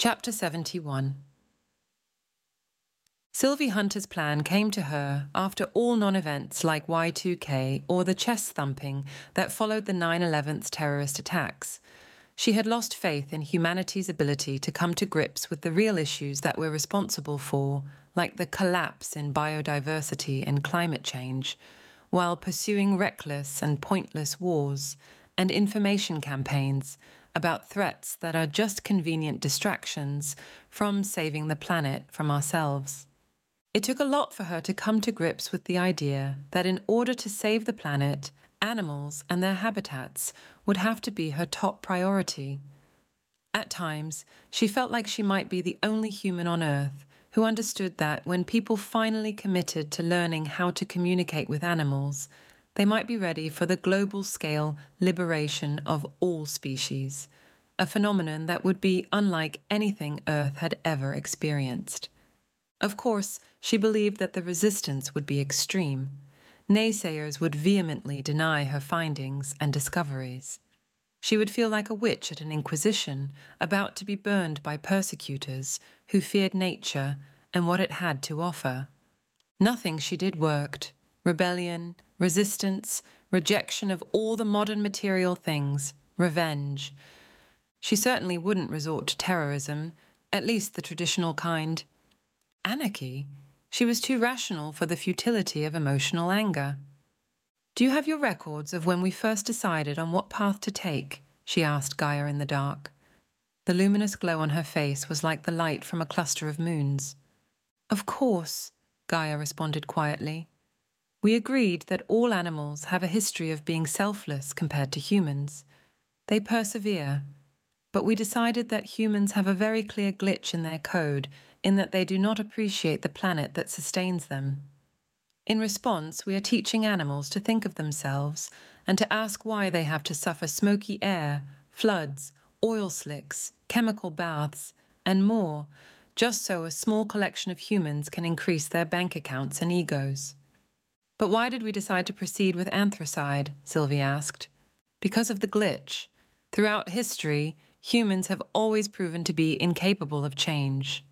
Chapter 71. Sylvie Hunter's plan came to her after all non-events like Y2K or the chest thumping that followed the 9/11's terrorist attacks. She had lost faith in humanity's ability to come to grips with the real issues that we're responsible for, like the collapse in biodiversity and climate change, while pursuing reckless and pointless wars and information campaigns about threats that are just convenient distractions from saving the planet from ourselves. It took a lot for her to come to grips with the idea that in order to save the planet, animals and their habitats would have to be her top priority. At times, she felt like she might be the only human on Earth who understood that when people finally committed to learning how to communicate with animals, they might be ready for the global-scale liberation of all species, a phenomenon that would be unlike anything Earth had ever experienced. Of course, she believed that the resistance would be extreme. Naysayers would vehemently deny her findings and discoveries. She would feel like a witch at an inquisition, about to be burned by persecutors who feared nature and what it had to offer. Nothing she did worked. Rebellion, resistance, rejection of all the modern material things, revenge. She certainly wouldn't resort to terrorism, at least the traditional kind. Anarchy? She was too rational for the futility of emotional anger. "Do you have your records of when we first decided on what path to take?" she asked Gaia in the dark. The luminous glow on her face was like the light from a cluster of moons. "Of course," Gaia responded quietly. "We agreed that all animals have a history of being selfless compared to humans. They persevere. But we decided that humans have a very clear glitch in their code in that they do not appreciate the planet that sustains them. In response, we are teaching animals to think of themselves and to ask why they have to suffer smoky air, floods, oil slicks, chemical baths, and more, just so a small collection of humans can increase their bank accounts and egos." "But why did we decide to proceed with anthracide?" Sylvie asked. "Because of the glitch. Throughout history, humans have always proven to be incapable of change.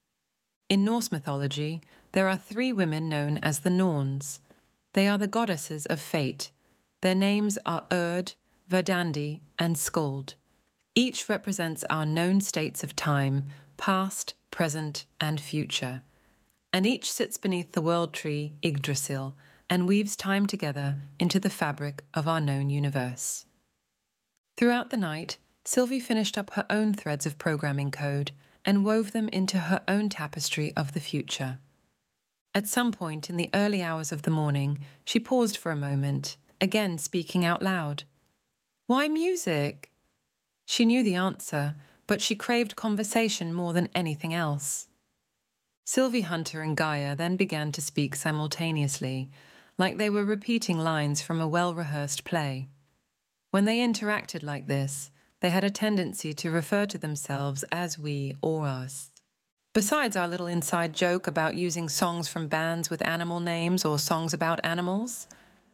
In Norse mythology, there are 3 women known as the Norns. They are the goddesses of fate. Their names are Urd, Verdandi, and Skuld. Each represents our known states of time, past, present, and future. And each sits beneath the world tree Yggdrasil and weaves time together into the fabric of our known universe." Throughout the night, Sylvie finished up her own threads of programming code and wove them into her own tapestry of the future. At some point in the early hours of the morning, she paused for a moment, again speaking out loud. "Why music?" She knew the answer, but she craved conversation more than anything else. Sylvie Hunter and Gaia then began to speak simultaneously, like they were repeating lines from a well-rehearsed play. When they interacted like this, they had a tendency to refer to themselves as we or us. Besides our little inside joke about using songs from bands with animal names or songs about animals,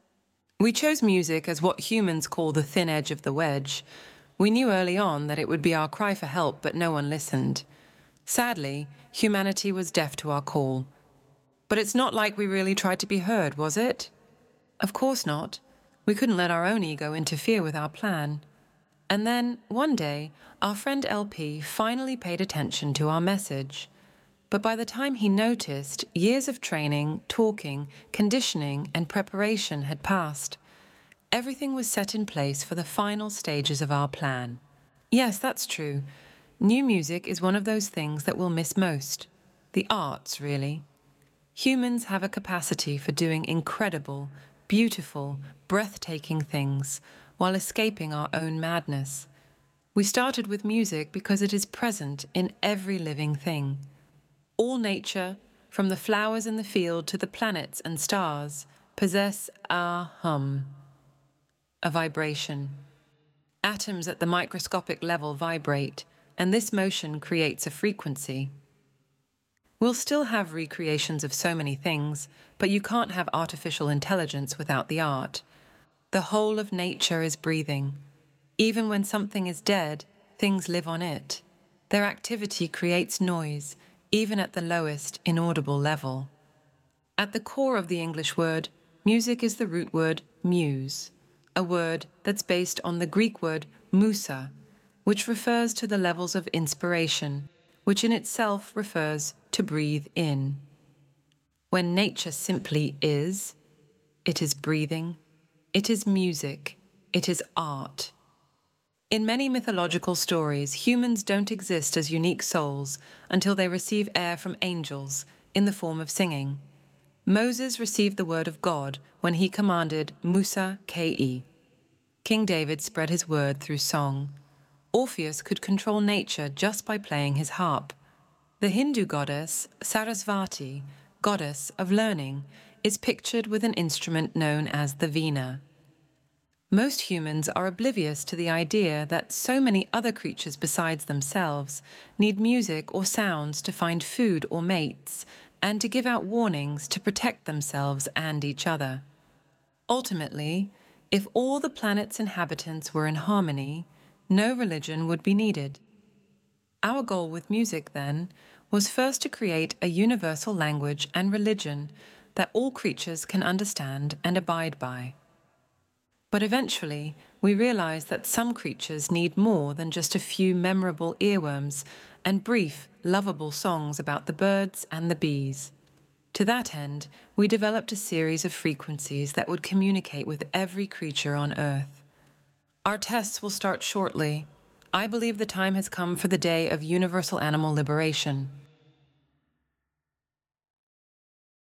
we chose music as what humans call the thin edge of the wedge. We knew early on that it would be our cry for help, but no one listened. Sadly, humanity was deaf to our call. But it's not like we really tried to be heard, was it? Of course not. We couldn't let our own ego interfere with our plan. And then, one day, our friend LP finally paid attention to our message. But by the time he noticed, years of training, talking, conditioning, and preparation had passed. Everything was set in place for the final stages of our plan. Yes, that's true. New music is one of those things that we'll miss most. The arts, really. Humans have a capacity for doing incredible, beautiful, breathtaking things while escaping our own madness. We started with music because it is present in every living thing. All nature, from the flowers in the field to the planets and stars, possess a hum, a vibration. Atoms at the microscopic level vibrate, and this motion creates a frequency. We'll still have recreations of so many things, but you can't have artificial intelligence without the art. The whole of nature is breathing. Even when something is dead, things live on it. Their activity creates noise, even at the lowest inaudible level. At the core of the English word, music is the root word muse, a word that's based on the Greek word musa, which refers to the levels of inspiration, which in itself refers to breathe in. When nature simply is, it is breathing, it is music, it is art. In many mythological stories, humans don't exist as unique souls until they receive air from angels in the form of singing. Moses received the word of God when he commanded Musa K'i. King David spread his word through song. Orpheus could control nature just by playing his harp. The Hindu goddess Sarasvati, goddess of learning, is pictured with an instrument known as the veena. Most humans are oblivious to the idea that so many other creatures besides themselves need music or sounds to find food or mates, and to give out warnings to protect themselves and each other. Ultimately, if all the planet's inhabitants were in harmony, no religion would be needed. Our goal with music, then, was first to create a universal language and religion that all creatures can understand and abide by. But eventually, we realized that some creatures need more than just a few memorable earworms and brief, lovable songs about the birds and the bees. To that end, we developed a series of frequencies that would communicate with every creature on Earth. Our tests will start shortly. I believe the time has come for the day of universal animal liberation.